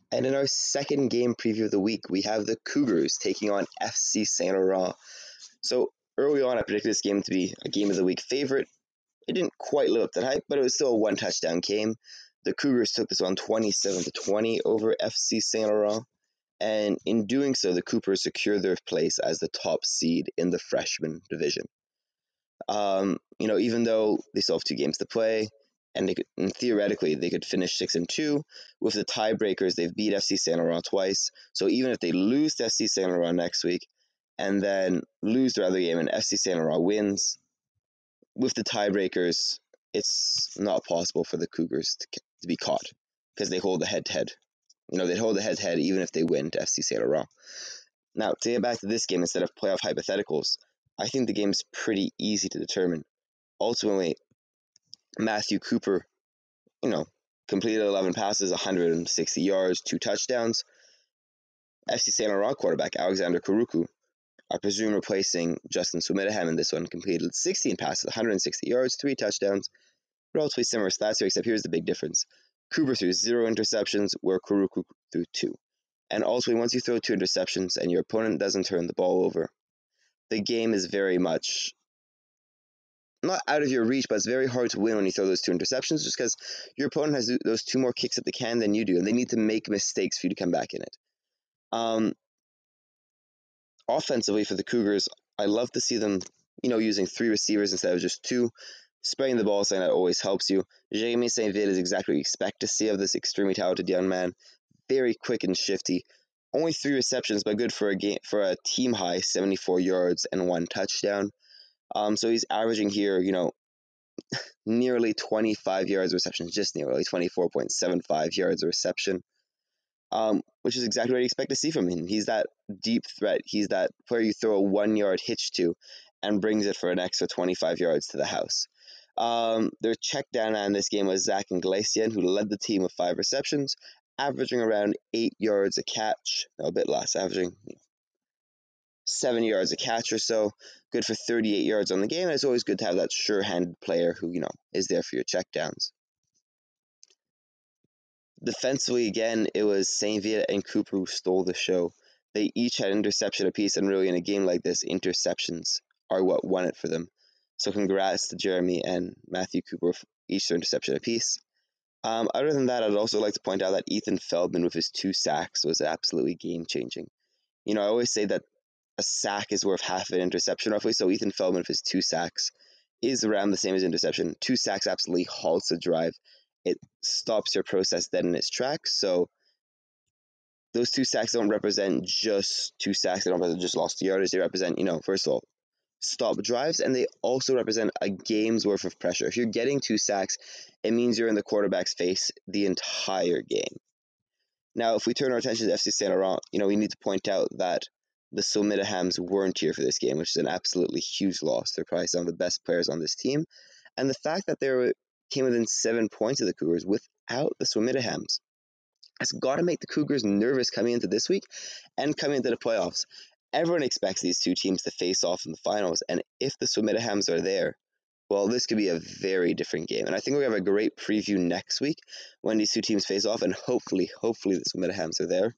And in our second game preview of the week, we have the Cougars taking on FC Saint Laurent. So early on, I predicted this game to be a game of the week favorite. It didn't quite live up to the hype, but it was still a one touchdown game. The Cougars took this on 27-20 over FC Saint Laurent, and in doing so, the Cougars secured their place as the top seed in the freshman division. Even though they still have two games to play, and theoretically they could finish 6-2 with the tiebreakers. They've beat FC Saint Laurent twice, so even if they lose to FC Saint Laurent next week and then lose their other game and FC Saint Laurent wins, with the tiebreakers, it's not possible for the Cougars to be caught because they hold the head-to-head. They hold the head-to-head even if they win to FC Saint Laurent. Now, to get back to this game instead of playoff hypotheticals, I think the game's pretty easy to determine. Ultimately, Matthew Cooper, completed 11 passes, 160 yards, 2 touchdowns. FC Saint Laurent quarterback Alexander Karuku, I presume replacing Justin Swimidahem in this one, completed 16 passes, 160 yards, 3 touchdowns. Relatively similar stats here, except here's the big difference. Cooper threw 0 interceptions, where Karuku threw 2. And ultimately, once you throw 2 interceptions and your opponent doesn't turn the ball over, the game is very much not out of your reach, but it's very hard to win when you throw those 2 interceptions just because your opponent has those 2 more kicks at the can than you do, and they need to make mistakes for you to come back in it. Offensively for the Cougars, I love to see them, using 3 receivers instead of just 2. Spreading the ball, something that always helps you. Jeremy St-Vid is exactly what you expect to see of this extremely talented young man. Very quick and shifty. Only 3 receptions, but good for a team high 74 yards and 1 touchdown. So he's averaging here, nearly 25 yards of reception, just nearly 24.75 yards of reception, which is exactly what you expect to see from him. He's that deep threat. He's that player you throw a 1-yard hitch to and brings it for an extra 25 yards to the house. Their check down in this game was Zach Inglesian, who led the team with 5 receptions, averaging around 8 yards a catch. No, a bit less, averaging 7 yards a catch or so. Good for 38 yards on the game. And it's always good to have that sure-handed player who, is there for your checkdowns. Defensively, again, it was St. Vita and Cooper who stole the show. They each had interception apiece, and really in a game like this, interceptions are what won it for them. So congrats to Jeremy and Matthew Cooper for each their interception apiece. Other than that, I'd also like to point out that Ethan Feldman with his 2 sacks was absolutely game-changing. I always say that a sack is worth half an interception roughly, so Ethan Feldman with his 2 sacks is around the same as interception. 2 sacks absolutely halts a drive. It stops your process dead in its tracks, so those 2 sacks don't represent just 2 sacks, they don't represent just lost yardage, they represent, first of all, stop drives, and they also represent a game's worth of pressure. If you're getting 2 sacks, it means you're in the quarterback's face the entire game. Now, if we turn our attention to FC Saint Laurent, we need to point out that the Swimidahams weren't here for this game, which is an absolutely huge loss. They're probably some of the best players on this team. And the fact that they came within 7 points of the Cougars without the Swimidahams has got to make the Cougars nervous coming into this week and coming into the playoffs. Everyone expects these 2 teams to face off in the finals, and if the Swimidahams are there, well, this could be a very different game. And I think we're going to have a great preview next week when these 2 teams face off, and hopefully the Swimidahams are there.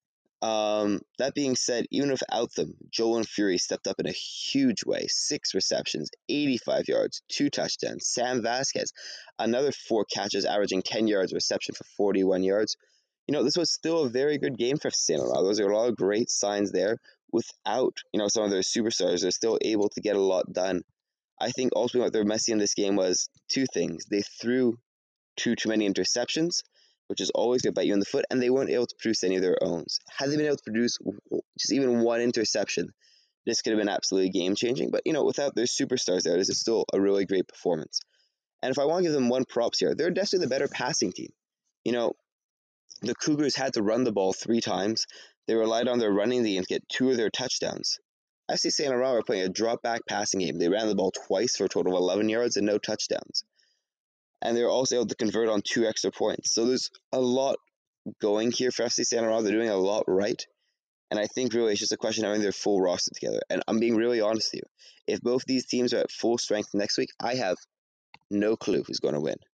That being said, even without them, Joel Fury stepped up in a huge way. 6 receptions, 85 yards, 2 touchdowns. Sam Vasquez, another 4 catches, averaging 10 yards reception for 41 yards. This was still a very good game for Saint Laurent. Those are a lot of great signs there. Without, some of their superstars, they're still able to get a lot done. I think ultimately what they're messy in this game was 2 things. They threw too many interceptions, which is always going to bite you in the foot, and they weren't able to produce any of their own. Had they been able to produce just even 1 interception, this could have been absolutely game-changing. But, without their superstars there, this is still a really great performance. And if I want to give them 1 props here, they're definitely the better passing team. The Cougars had to run the ball 3 times. They relied on their running game to get 2 of their touchdowns. FC Saint Laurent were playing a drop-back passing game. They ran the ball twice for a total of 11 yards and no touchdowns. And they were also able to convert on 2 extra points. So there's a lot going here for FC Saint Laurent. They're doing a lot right. And I think really it's just a question of having their full roster together. And I'm being really honest with you. If both these teams are at full strength next week, I have no clue who's going to win.